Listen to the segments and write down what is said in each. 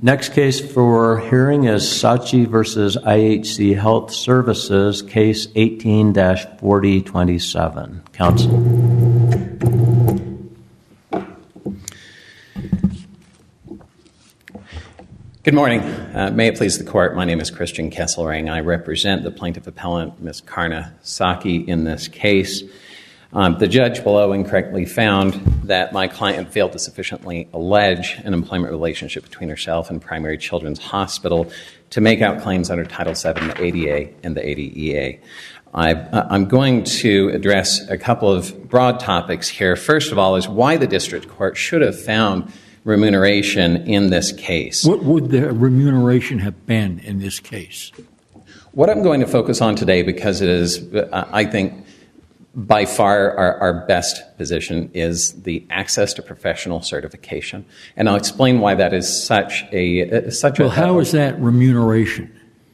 Next case for hearing is Saatchi v. IHC Health Services, case 18-4027. Counsel. Good morning. May it please the Court, my name is Christian Kesselring. I represent the plaintiff appellant, Ms. Karna Saatchi, in this case. The judge below incorrectly found that my client failed to sufficiently allege an employment relationship between herself and Primary Children's Hospital to make out claims under Title VII, the ADA, and the ADEA. I'm going to address a couple of broad topics here. First of all is why the district court should have found remuneration in this case. What would the remuneration have been in this case? What I'm going to focus on today, because it is, I think, by far our best position, is the access to professional certification. And I'll explain why that is such a... Well, how is that remuneration?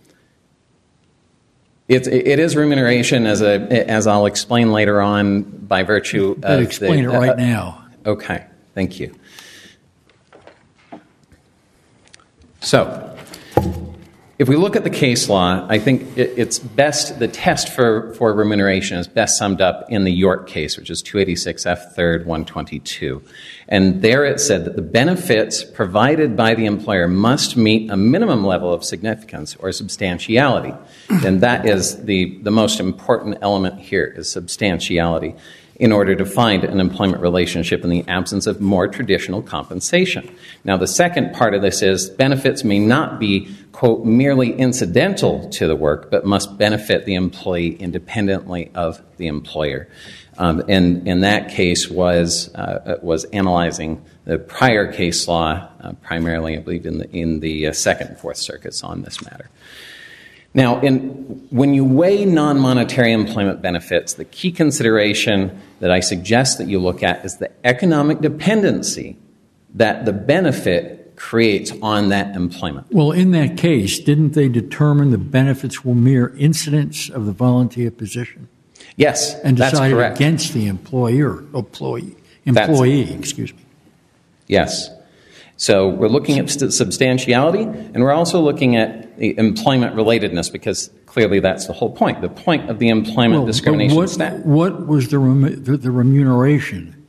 It is remuneration, as I'll explain later on, by virtue of... Explain it right now. Okay, thank you. So, if we look at the case law, I think it's best, the test for remuneration is best summed up in the York case, which is 286 F. 3rd 122. And there it said that the benefits provided by the employer must meet a minimum level of significance or substantiality. And that is the most important element here, is substantiality, in order to find an employment relationship in the absence of more traditional compensation. Now, the second part of this is benefits may not be, quote, merely incidental to the work, but must benefit the employee independently of the employer. And in that case was analyzing the prior case law, primarily, I believe, in the Second and Fourth Circuits on this matter. Now, when you weigh non-monetary employment benefits, the key consideration that I suggest that you look at is the economic dependency that the benefit creates on that employment. Well, in that case, didn't they determine the benefits were mere incidents of the volunteer position? Yes, and that's correct. And decided against the employee, excuse me. Yes. So we're looking at substantiality, and we're also looking at the employment relatedness, because clearly that's the whole point. The point of the employment discrimination statute. What was the remuneration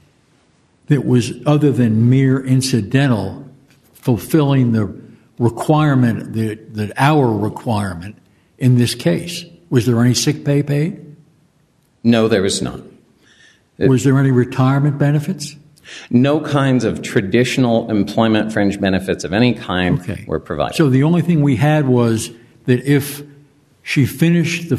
that was other than mere incidental, fulfilling the requirement, that our requirement in this case? Was there any sick pay paid? No, there was not. Was there any retirement benefits? No kinds of traditional employment fringe benefits of any kind were provided. So the only thing we had was that if she finished the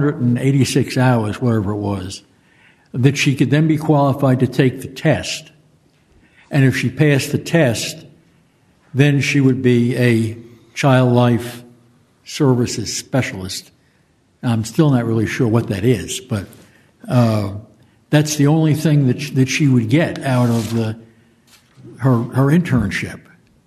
486 hours, whatever it was, that she could then be qualified to take the test. And if she passed the test, then she would be a child life services specialist. I'm still not really sure what that is, but that's the only thing that she would get out of her internship.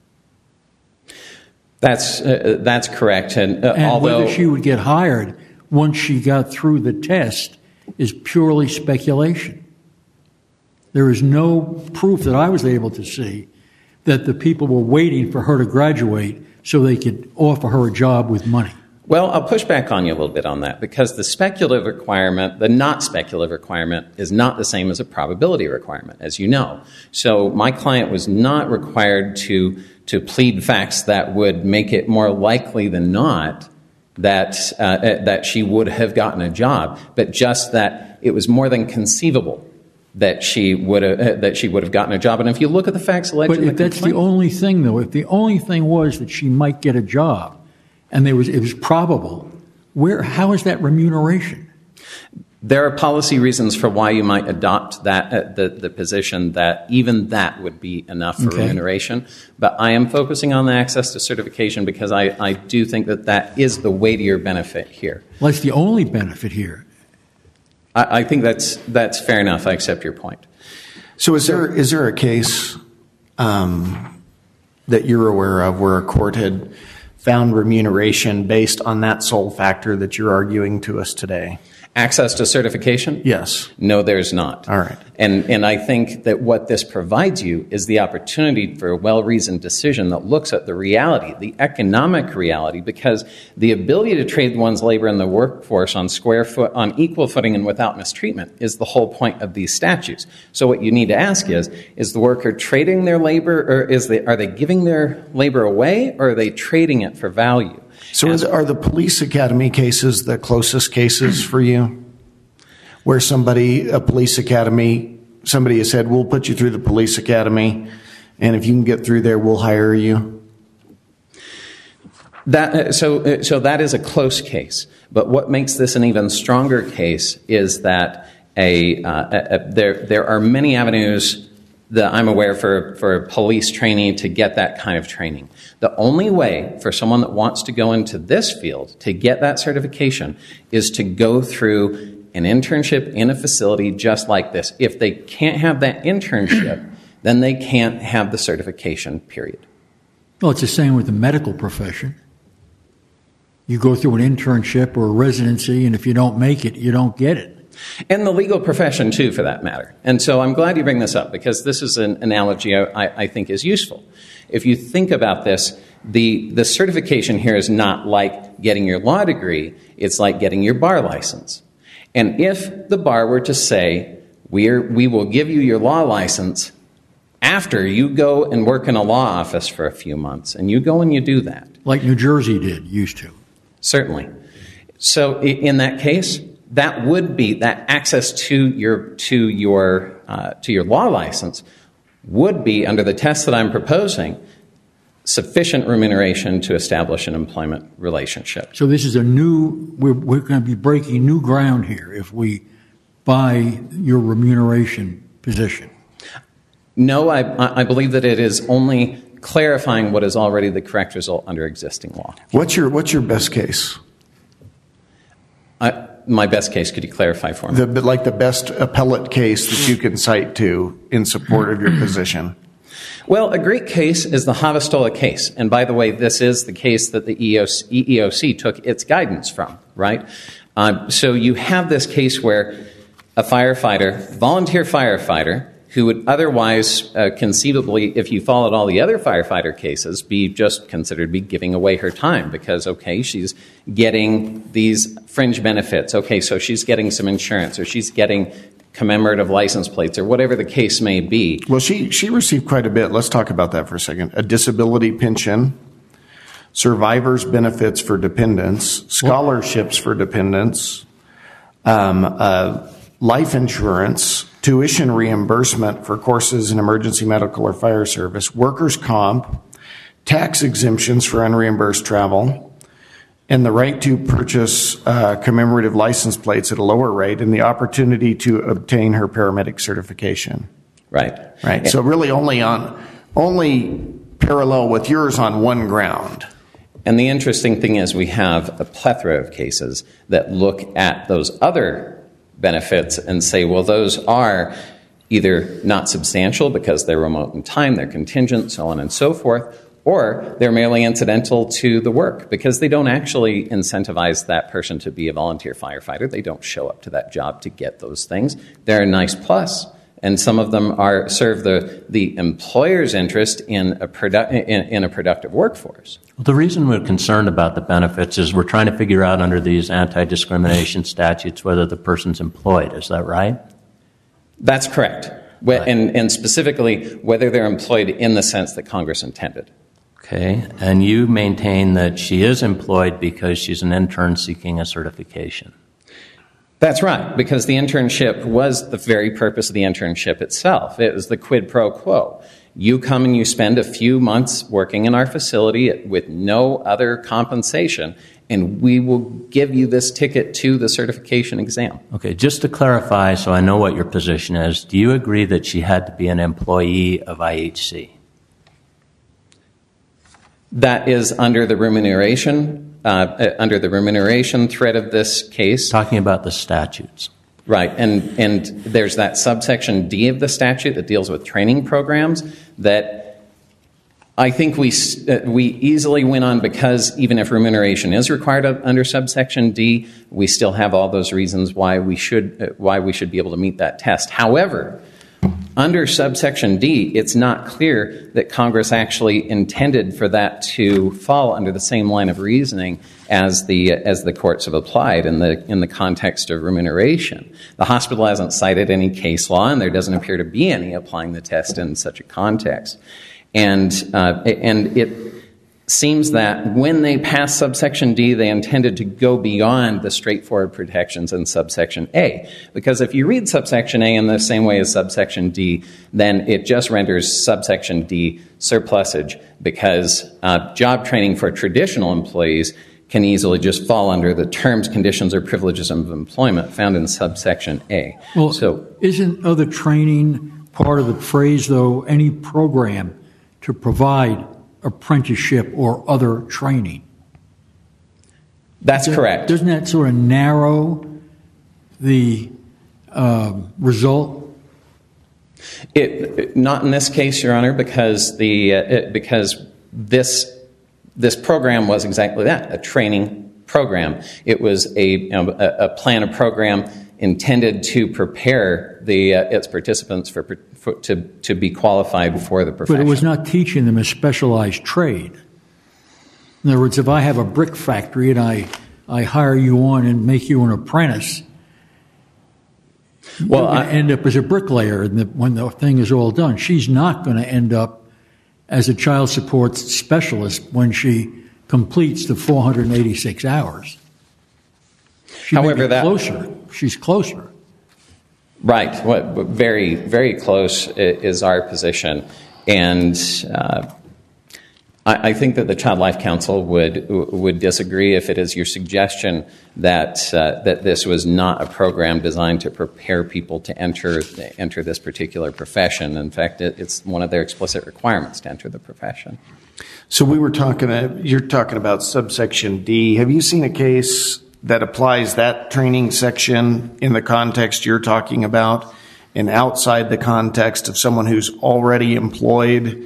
That's correct. And whether she would get hired once she got through the test is purely speculation. There is no proof that I was able to see that the people were waiting for her to graduate so they could offer her a job with money. Well, I'll push back on you a little bit on that, because the speculative requirement, the not speculative requirement, is not the same as a probability requirement, as you know. So my client was not required to plead facts that would make it more likely than not that she would have gotten a job, but just that it was more than conceivable that she would have gotten a job. And if you look at the facts alleged in the complaint... But if that's the only thing, though, if the only thing was that she might get a job, and it was probable, how is that remuneration? There are policy reasons for why you might adopt that the position that even that would be enough for remuneration. But I am focusing on the access to certification because I do think that is the weightier benefit here. Well, it's the only benefit here. I think that's fair enough. I accept your point. So is there a case that you're aware of where a court had found remuneration based on that sole factor that you're arguing to us today? Access to certification? Yes. No, there's not. All right. And I think that what this provides you is the opportunity for a well-reasoned decision that looks at the reality, the economic reality, because the ability to trade one's labor in the workforce on on equal footing and without mistreatment is the whole point of these statutes. So what you need to ask is the worker trading their labor, or are they giving their labor away, or are they trading it for value? So are the police academy cases the closest cases for you? Where a police academy, somebody has said, we'll put you through the police academy, and if you can get through there, we'll hire you? So that is a close case. But what makes this an even stronger case is that there are many avenues that I'm aware for a police trainee to get that kind of training. The only way for someone that wants to go into this field to get that certification is to go through an internship in a facility just like this. If they can't have that internship, then they can't have the certification, period. Well, it's the same with the medical profession. You go through an internship or a residency, and if you don't make it, you don't get it. And the legal profession, too, for that matter. And so I'm glad you bring this up, because this is an analogy I think is useful. If you think about this, the certification here is not like getting your law degree. It's like getting your bar license. And if the bar were to say, we will give you your law license after you go and work in a law office for a few months, and you go and you do that. Like New Jersey used to. Certainly. So in that case, that would be that access to your law license would be, under the test that I'm proposing, sufficient remuneration to establish an employment relationship. So this is we're going to be breaking new ground here if we buy your remuneration position. No, I believe that it is only clarifying what is already the correct result under existing law. What's your best case? My best case, could you clarify for me? The best appellate case that you can cite to in support of your position. Well, a great case is the Havastola case. And by the way, this is the case that the EEOC took its guidance from, right? So you have this case where a volunteer firefighter, who would otherwise conceivably, if you followed all the other firefighter cases, be just considered to be giving away her time because, okay, she's getting these fringe benefits. Okay, so she's getting some insurance, or she's getting commemorative license plates, or whatever the case may be. Well, she received quite a bit. Let's talk about that for a second. A disability pension, survivor's benefits for dependents, scholarships for dependents, life insurance, tuition reimbursement for courses in emergency medical or fire service, workers' comp, tax exemptions for unreimbursed travel, and the right to purchase commemorative license plates at a lower rate, and the opportunity to obtain her paramedic certification. Right. Right. So really only parallel with yours on one ground. And the interesting thing is we have a plethora of cases that look at those other benefits and say, well, those are either not substantial because they're remote in time, they're contingent, so on and so forth, or they're merely incidental to the work because they don't actually incentivize that person to be a volunteer firefighter. They don't show up to that job to get those things. They're a nice plus, and some of them serve the employer's interest in a productive workforce. Well, the reason we're concerned about the benefits is we're trying to figure out under these anti-discrimination statutes whether the person's employed. Is that right? That's correct. Right. And specifically, whether they're employed in the sense that Congress intended. Okay. And you maintain that she is employed because she's an intern seeking a certification. That's right, because the internship was the very purpose of the internship itself. It was the quid pro quo. You come and you spend a few months working in our facility with no other compensation, and we will give you this ticket to the certification exam. Okay, just to clarify so I know what your position is, do you agree that she had to be an employee of IHC? That is under the remuneration thread of this case. Talking about the statutes. Right, and there's that subsection D of the statute that deals with training programs that I think we easily went on because even if remuneration is required under subsection D, we still have all those reasons why we should be able to meet that test. However, under subsection D, it's not clear that Congress actually intended for that to fall under the same line of reasoning as the courts have applied in the context of remuneration. The hospital hasn't cited any case law, and there doesn't appear to be any applying the test in such a context. And it seems that when they passed subsection D, they intended to go beyond the straightforward protections in subsection A. Because if you read subsection A in the same way as subsection D, then it just renders subsection D surplusage, because job training for traditional employees can easily just fall under the terms, conditions, or privileges of employment found in subsection A. Well, isn't other training part of the phrase, though, any program to provide apprenticeship or other training? That's correct. Doesn't that sort of narrow the result? Not in this case, Your Honor, because this program was exactly that, a training program. It was a plan, a program intended to prepare its participants to be qualified for the profession. But it was not teaching them a specialized trade. In other words, if I have a brick factory and I hire you on and make you an apprentice, you're going to end up as a bricklayer when the thing is all done. She's not going to end up as a child support specialist when she completes the 486 hours. She's closer. Right. Very, very close is our position. And I think that the Child Life Council would disagree if it is your suggestion that this was not a program designed to prepare people to enter this particular profession. In fact, it's one of their explicit requirements to enter the profession. So you're talking about subsection D. Have you seen a case that applies that training section in the context you're talking about and outside the context of someone who's already employed,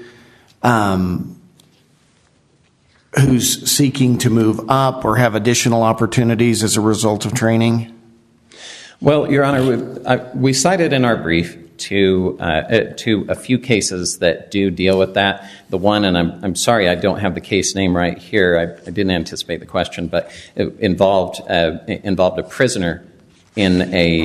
who's seeking to move up or have additional opportunities as a result of training? Well, Your Honor, we cited in our brief to a few cases that do deal with that. The one, and I'm sorry I don't have the case name right here. I didn't anticipate the question, but it involved a prisoner in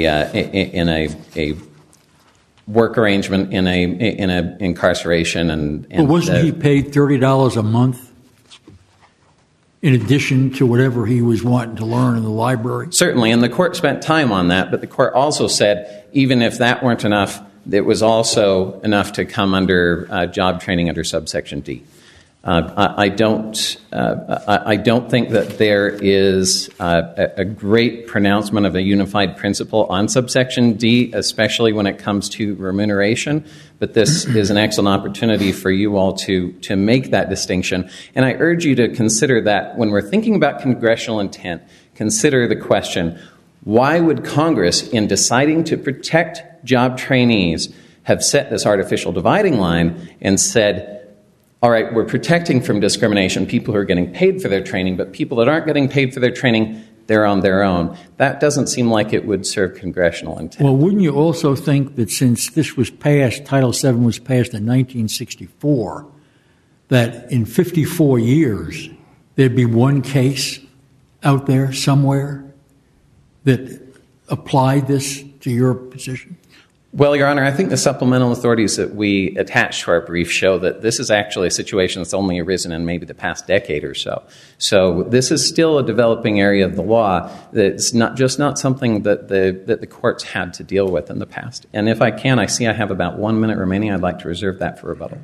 a work arrangement in a incarceration, and well, wasn't he paid $30 a month in addition to whatever he was wanting to learn in the library? Certainly, and the court spent time on that, but the court also said even if that weren't enough, it was also enough to come under job training under subsection D. I don't think that there is a great pronouncement of a unified principle on subsection D, especially when it comes to remuneration. But this is an excellent opportunity for you all to make that distinction. And I urge you to consider that when we're thinking about congressional intent, consider the question, why would Congress, in deciding to protect job trainees, have set this artificial dividing line and said, all right, we're protecting from discrimination people who are getting paid for their training, but people that aren't getting paid for their training, they're on their own. That doesn't seem like it would serve congressional intent. Well, wouldn't you also think that since this was passed, Title VII was passed in 1964, that in 54 years there'd be one case out there somewhere that applied this to your position? Well, Your Honor, I think the supplemental authorities that we attached to our brief show that this is actually a situation that's only arisen in maybe the past decade or so. So this is still a developing area of the law that's not something that the courts had to deal with in the past. And if I can, I see I have about 1 minute remaining. I'd like to reserve that for rebuttal.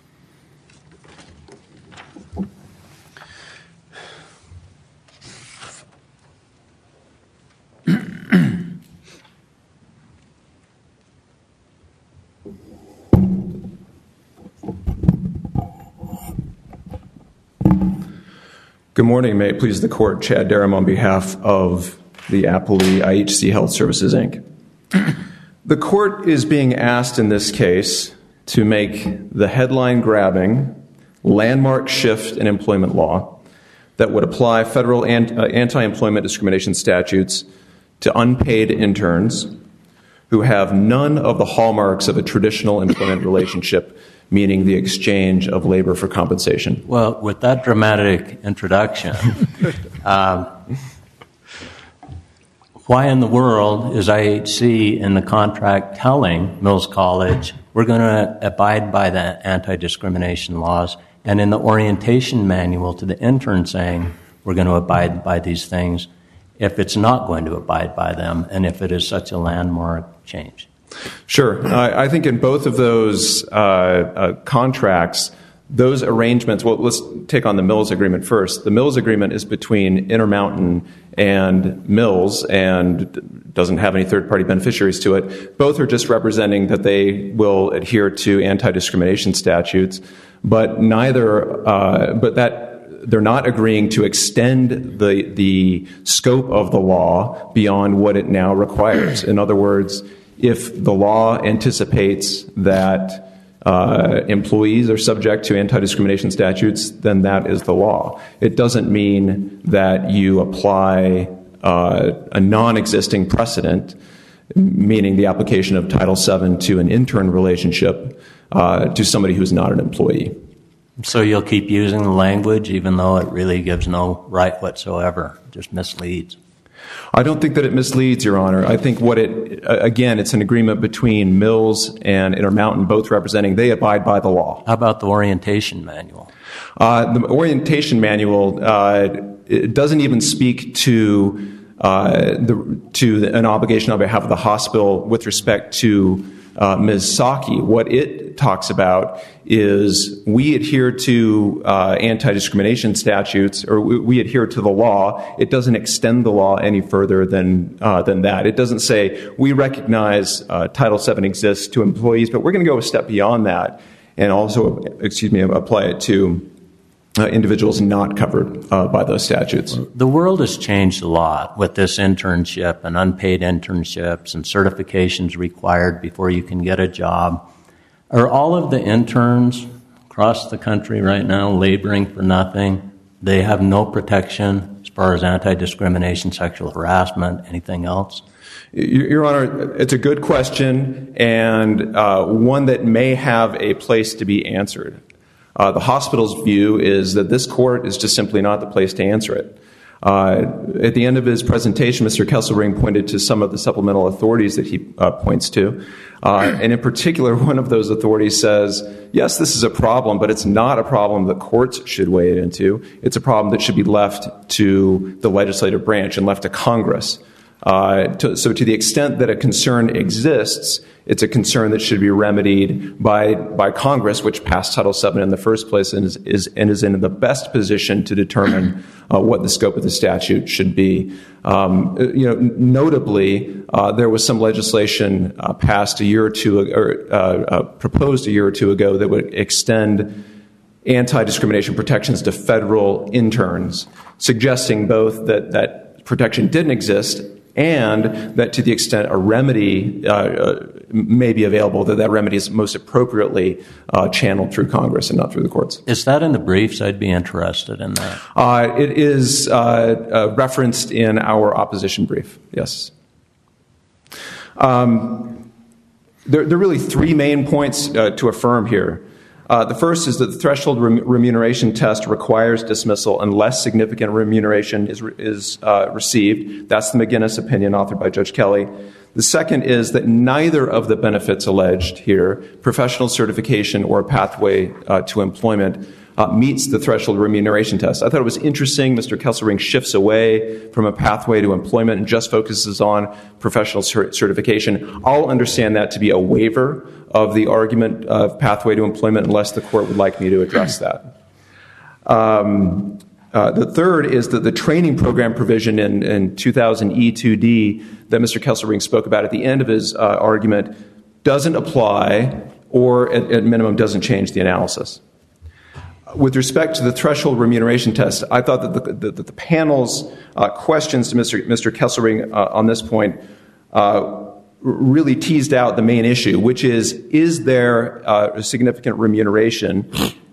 Good morning. May it please the Court. Chad Durham on behalf of the appellee IHC Health Services, Inc. The Court is being asked in this case to make the headline-grabbing, landmark shift in employment law that would apply federal anti-employment discrimination statutes to unpaid interns who have none of the hallmarks of a traditional employment relationship, meaning the exchange of labor for compensation. Well, with that dramatic introduction, why in the world is IHC in the contract telling Mills College, we're going to abide by the anti-discrimination laws, and in the orientation manual to the intern saying, we're going to abide by these things, if it's not going to abide by them, and if it is such a landmark change? Sure. I think in both of those contracts, those arrangements, well, let's take on the Mills agreement first. The Mills agreement is between Intermountain and Mills and doesn't have any third-party beneficiaries to it. Both are just representing that they will adhere to anti-discrimination statutes, but they're not agreeing to extend the scope of the law beyond what it now requires. In other words, if the law anticipates that employees are subject to anti-discrimination statutes, then that is the law. It doesn't mean that you apply a non-existing precedent, meaning the application of Title VII to an intern relationship to somebody who's not an employee. So you'll keep using the language even though it really gives no right whatsoever, just misleads? I don't think that it misleads, Your Honor. I think it's an agreement between Mills and Intermountain, both representing they abide by the law. How about the orientation manual? The orientation manual it doesn't even speak to an obligation on behalf of the hospital with respect to Ms. Saki. What it talks about is we adhere to anti-discrimination statutes, or we adhere to the law. It doesn't extend the law any further than that. It doesn't say we recognize Title VII exists to employees, but we're going to go a step beyond that and also, apply it to individuals not covered by those statutes. The world has changed a lot with this internship and unpaid internships and certifications required before you can get a job. Are all of the interns across the country right now laboring for nothing? They have no protection as far as anti-discrimination, sexual harassment, anything else? Your Honor, it's a good question and one that may have a place to be answered. The hospital's view is that this court is just simply not the place to answer it. At the end of his presentation, Mr. Kesselring pointed to some of the supplemental authorities that he points to. And in particular, one of those authorities says, yes, this is a problem, but it's not a problem that courts should weigh into. It's a problem that should be left to the legislative branch and left to Congress. So to the extent that a concern exists, it's a concern that should be remedied by Congress, which passed Title VII in the first place and is in the best position to determine what the scope of the statute should be. Notably, there was some legislation passed a year or two or proposed a year or two ago that would extend anti-discrimination protections to federal interns, suggesting both that protection didn't exist and that to the extent a remedy may be available, that remedy is most appropriately channeled through Congress and not through the courts. Is that in the briefs? I'd be interested in that. It is referenced in our opposition brief, yes. There are really three main points to affirm here. The first is that the threshold remuneration test requires dismissal unless significant remuneration is received. That's the McGinnis opinion authored by Judge Kelly. The second is that neither of the benefits alleged here, professional certification or pathway to employment, meets the threshold remuneration test. I thought it was interesting Mr. Kesselring shifts away from a pathway to employment and just focuses on professional certification. I'll understand that to be a waiver of the argument of pathway to employment unless the court would like me to address that. The third is that the training program provision in 2000 E2D that Mr. Kesselring spoke about at the end of his argument doesn't apply or at minimum doesn't change the analysis. With respect to the threshold remuneration test, I thought that the panel's questions to Mr. Kesselring on this point really teased out the main issue, which is there a significant remuneration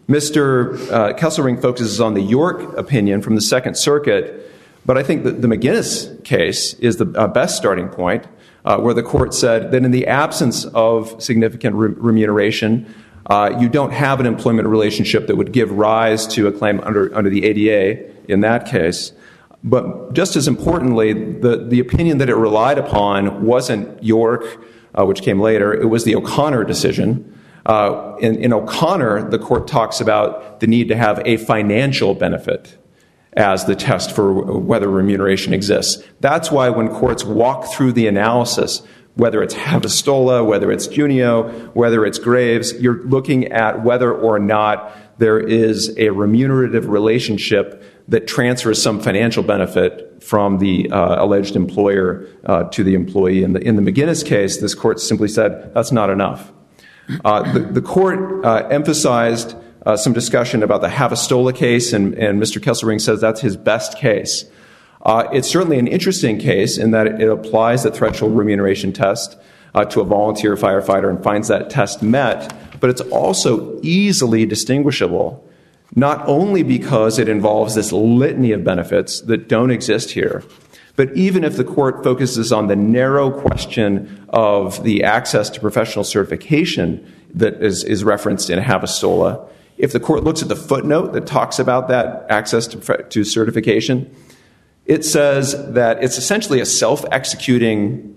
Mr. Kesselring focuses on the York opinion from the Second Circuit, but I think that the McGinnis case is the best starting point, where the court said that in the absence of significant remuneration, you don't have an employment relationship that would give rise to a claim under the ADA in that case. But just as importantly, the opinion that it relied upon wasn't York, which came later. It was the O'Connor decision. In O'Connor, the court talks about the need to have a financial benefit as the test for whether remuneration exists. That's why when courts walk through the analysis, whether it's Havastola, whether it's Junio, whether it's Graves, you're looking at whether or not there is a remunerative relationship that transfers some financial benefit from the alleged employer to the employee. In the McGinnis case, this court simply said that's not enough. The court emphasized some discussion about the Havastola case, and Mr. Kesselring says that's his best case. It's certainly an interesting case in that it applies the threshold remuneration test to a volunteer firefighter and finds that test met, but it's also easily distinguishable, not only because it involves this litany of benefits that don't exist here, but even if the court focuses on the narrow question of the access to professional certification that is referenced in Havastola, if the court looks at the footnote that talks about that access to certification, it says that it's essentially a self-executing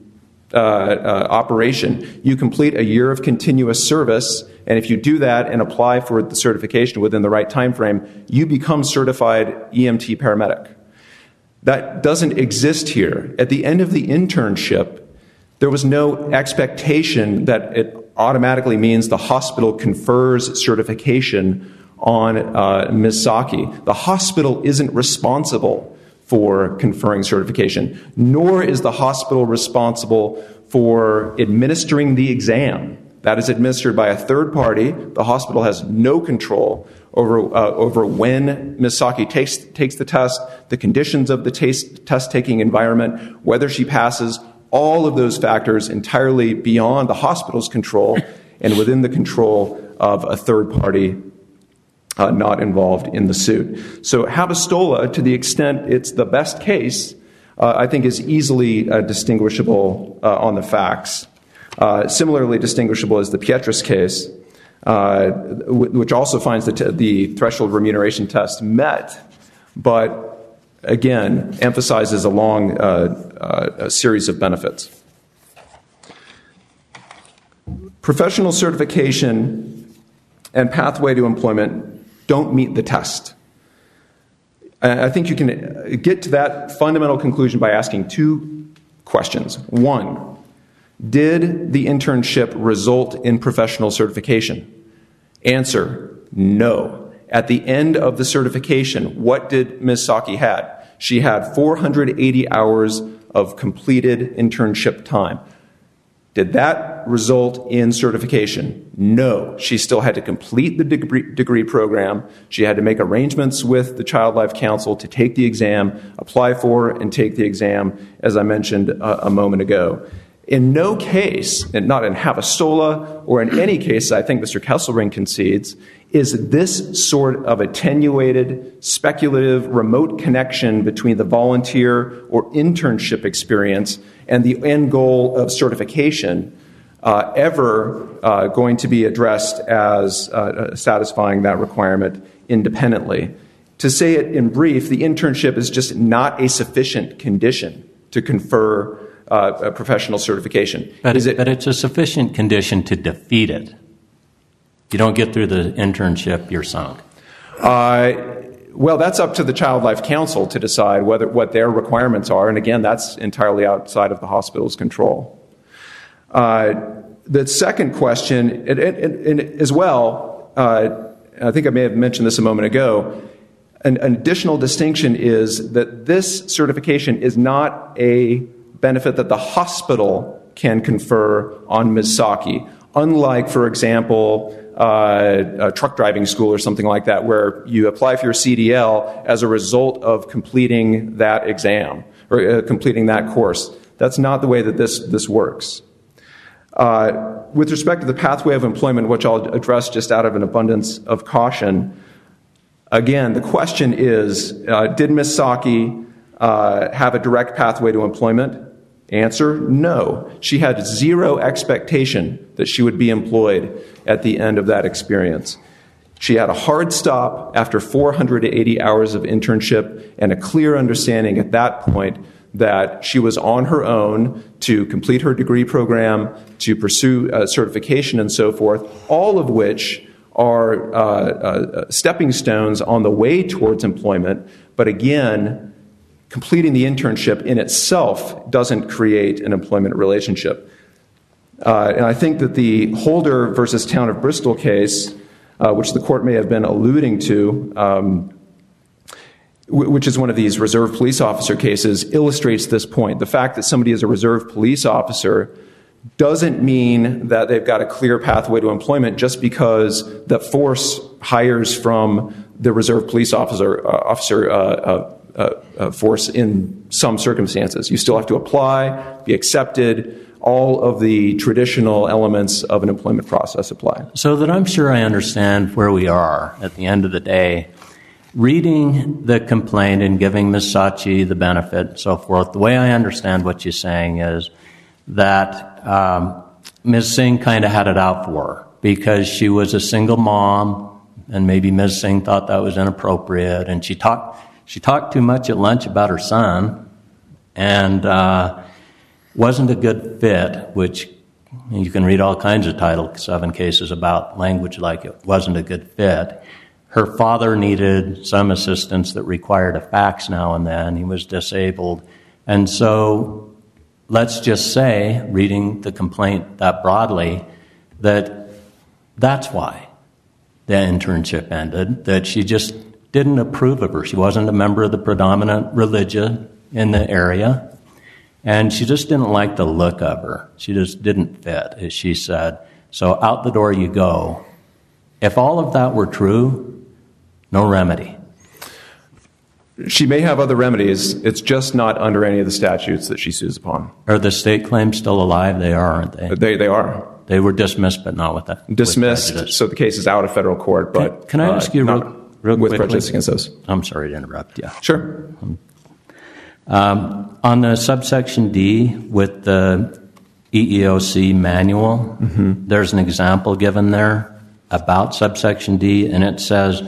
operation. You complete a year of continuous service, and if you do that and apply for the certification within the right time frame, you become certified EMT paramedic. That doesn't exist here. At the end of the internship, there was no expectation that it automatically means the hospital confers certification on Ms. Saki. The hospital isn't responsible for conferring certification, nor is the hospital responsible for administering the exam. That is administered by a third party. The hospital has no control over when Ms. Saki takes the test, the conditions of the test-taking environment, whether she passes, all of those factors entirely beyond the hospital's control and within the control of a third party not involved in the suit. So Havastola, to the extent it's the best case, I think is easily distinguishable on the facts. Similarly distinguishable is the Pietras case, which also finds the threshold remuneration test met, but again emphasizes a long a series of benefits. Professional certification and pathway to employment don't meet the test. I think you can get to that fundamental conclusion by asking two questions. One, did the internship result in professional certification? Answer, no. At the end of the certification, what did Ms. Saki have? She had 480 hours of completed internship time. Did that result in certification? No. She still had to complete the degree program. She had to make arrangements with the Child Life Council to take the exam, apply for and take the exam, as I mentioned a moment ago. In no case, and not in Havastola or in any case I think Mr. Kesselring concedes, is this sort of attenuated, speculative, remote connection between the volunteer or internship experience and the end goal of certification ever going to be addressed as satisfying that requirement independently. To say it in brief, the internship is just not a sufficient condition to confer a professional certification. But it's a sufficient condition to defeat it. You don't get through the internship, you're sunk. Well, that's up to the Child Life Council to decide what their requirements are. And again, that's entirely outside of the hospital's control. The second question, and as well, I think I may have mentioned this a moment ago, an additional distinction is that this certification is not a benefit that the hospital can confer on Ms. Saki, unlike, for example, a truck driving school or something like that, where you apply for your CDL as a result of completing that exam or completing that course. That's not the way that this works. With respect to the pathway of employment, which I'll address just out of an abundance of caution, again, the question is, did Ms. Psaki have a direct pathway to employment? Answer, no. She had zero expectation that she would be employed at the end of that experience. She had a hard stop after 480 hours of internship and a clear understanding at that point that she was on her own to complete her degree program, to pursue certification and so forth, all of which are stepping stones on the way towards employment. But again, completing the internship in itself doesn't create an employment relationship. And I think that the Holder versus Town of Bristol case, which the court may have been alluding to, which is one of these reserve police officer cases, illustrates this point. The fact that somebody is a reserve police officer doesn't mean that they've got a clear pathway to employment just because the force hires from the reserve police officer force in some circumstances. You still have to apply, be accepted. All of the traditional elements of an employment process apply. So that I'm sure I understand where we are at the end of the day, reading the complaint and giving Ms. Psaki the benefit and so forth, the way I understand what you're saying is that Ms. Singh kind of had it out for her because she was a single mom, and maybe Ms. Singh thought that was inappropriate, and she talked too much at lunch about her son, and wasn't a good fit, which you can read all kinds of Title VII cases about language like it wasn't a good fit. Her father needed some assistance that required a fax now and then. He was disabled. And so let's just say, reading the complaint that broadly, that that's why the internship ended, that she just didn't approve of her. She wasn't a member of the predominant religion in the area, and she just didn't like the look of her. She just didn't fit, as she said. So out the door you go. If all of that were true, no remedy. She may have other remedies. It's just not under any of the statutes that she sues upon. Are the state claims still alive? They are, aren't they? They are. They were dismissed, but not with that. Dismissed, so the case is out of federal court. But can I ask you real with quickly? prejudice against those. I'm sorry to interrupt you. Sure. On the subsection D with the EEOC manual, there's an example given there about subsection D, and it says,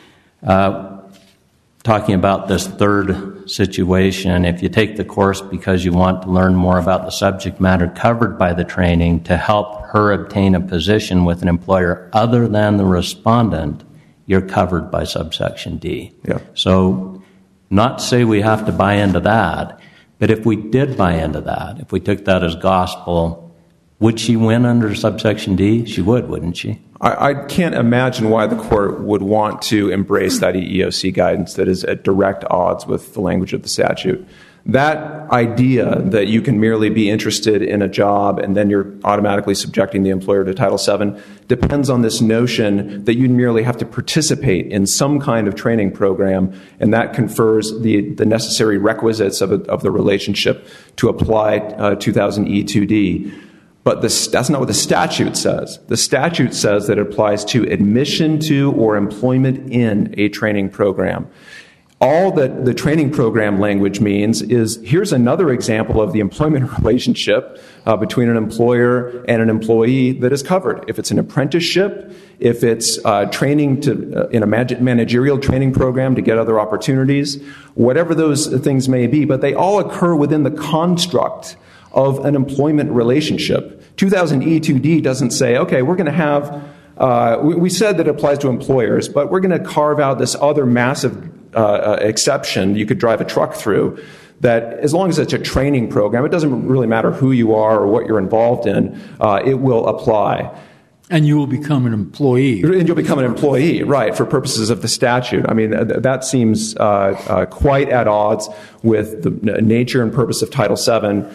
talking about this third situation, if you take the course because you want to learn more about the subject matter covered by the training to help her obtain a position with an employer other than the respondent, you're covered by subsection D. Yeah. So not to say we have to buy into that, but if we did buy into that, if we took that as gospel, would she win under subsection D? She would, wouldn't she? I can't imagine why the court would want to embrace that EEOC guidance that is at direct odds with the language of the statute. That idea that you can merely be interested in a job and then you're automatically subjecting the employer to Title VII depends on this notion that you merely have to participate in some kind of training program, and that confers the necessary requisites of the relationship to apply 2000E2D. But that's not what the statute says. The statute says that it applies to admission to or employment in a training program. All that the training program language means is here's another example of the employment relationship between an employer and an employee that is covered. If it's an apprenticeship, if it's training in a managerial training program to get other opportunities, whatever those things may be, but they all occur within the construct of an employment relationship. 2000E2D doesn't say, okay, we're going to have, we said that it applies to employers, but we're going to carve out this other massive exception you could drive a truck through, that as long as it's a training program, it doesn't really matter who you are or what you're involved in, it will apply. And you will become an employee. And you'll become an employee, right, for purposes of the statute. I mean, that seems quite at odds with the nature and purpose of Title VII.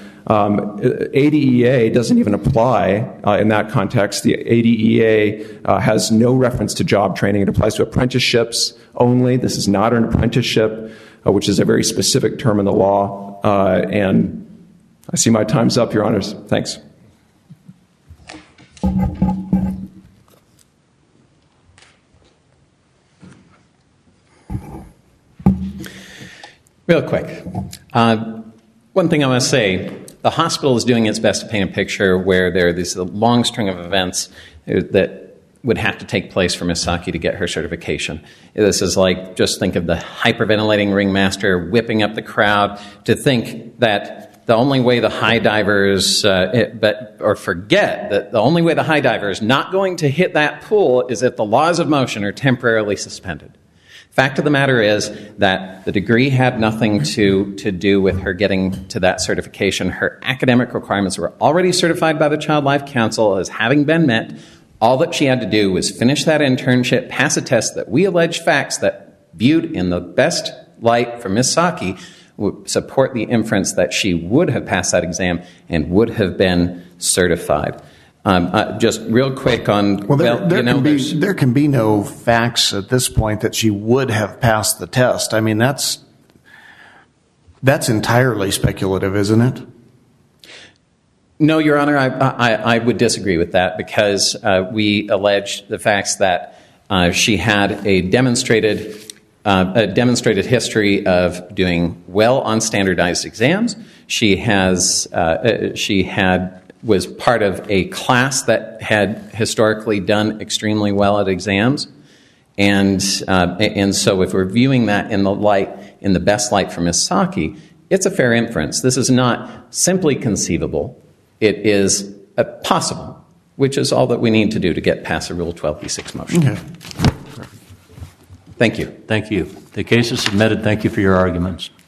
ADEA doesn't even apply in that context. The ADEA has no reference to job training. It applies to apprenticeships only. This is not an apprenticeship, which is a very specific term in the law. And I see my time's up, Your Honors. Thanks. Real quick. One thing I want to say, the hospital is doing its best to paint a picture where there is a long string of events that would have to take place for Ms. Psaki to get her certification. This is like, just think of the hyperventilating ringmaster whipping up the crowd, to think that the only way the high divers, forget that the only way the high diver is not going to hit that pool is if the laws of motion are temporarily suspended. Fact of the matter is that the degree had nothing to do with her getting to that certification. Her academic requirements were already certified by the Child Life Council as having been met. All that she had to do was finish that internship, pass a test that we allege facts that, viewed in the best light for Ms. Psaki, would support the inference that she would have passed that exam and would have been certified. Just real quick on... There can be no facts at this point that she would have passed the test. I mean, that's entirely speculative, isn't it? No, Your Honor, I would disagree with that, because we allege the facts that she had a demonstrated history of doing well on standardized exams. She was part of a class that had historically done extremely well at exams, and so if we're viewing that in the best light for Ms. Psaki, it's a fair inference. This is not simply conceivable. It is possible, which is all that we need to do to get past a Rule 12b6 motion. Okay. Thank you. Thank you. The case is submitted. Thank you for your arguments.